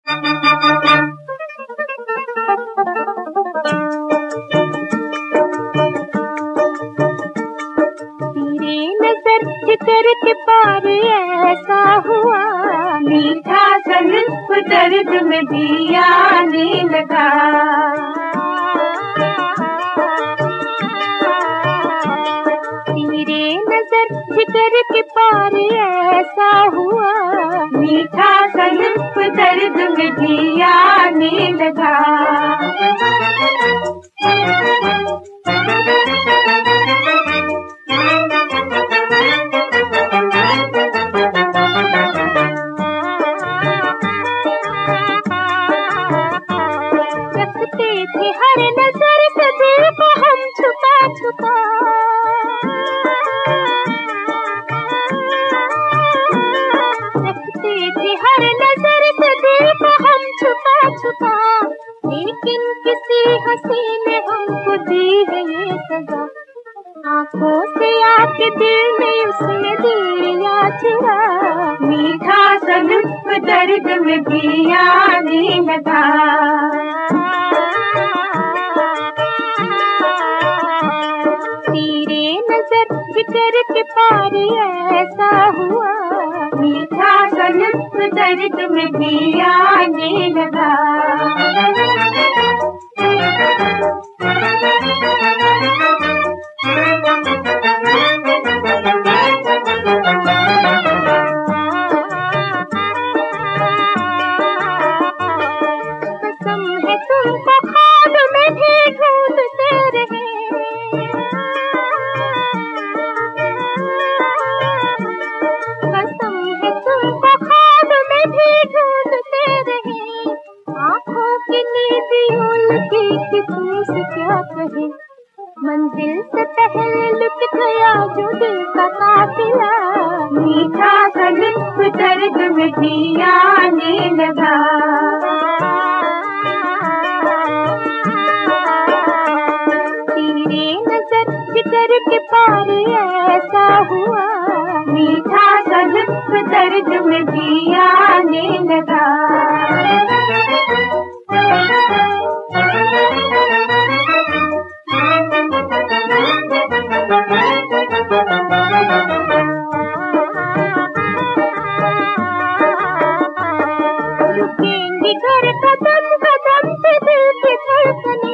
जिक्र के पार ऐसा हुआ, मीठा सा लुत्फ दर्द में भी आने लगा। तेरे नजर जिक्र के पार ऐसा हुआ, मीठा सा लुत्फ दर्द में भी आने लगा। हर नजर से दिल को हम छुपा छुपा, रखते थे हर नजर से दिल को हम छुपा छुपा। लेकिन किसी हंसी ने हमको दी है ये सजा, आंखों से आके दिल में उसने दिया चुरा। मीठा सा लुत्फ दर्द में भी आने लगा। जिक्र के पार ऐसा हुआ, मीठा सा लुत्फ दर्द में भी आने लगा। कसम है तुमको ख्वाब में भी ढूंढते रहे, कसम है तुमको ख्वाब में भी ढूंढते रहे। आँखों की नींद उलटी कि तुमसे क्या कहे, मंजिल से पहले लुट गया जो दिल का काफिला। मीठा सा लुत्फ दर्द में भी आने लगा। तेरे नजर जिक्र के पार ऐसा हुआ, मीठा सा लुत्फ दर्द में भी आने लगा। रुकेंगी घर कदम कदम पे दिल की धड़कने,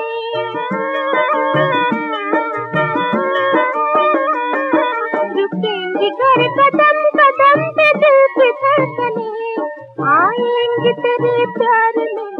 रुकेंगी घर कदम कदम पे दिल की धड़कने। आएंगे तेरे प्यार में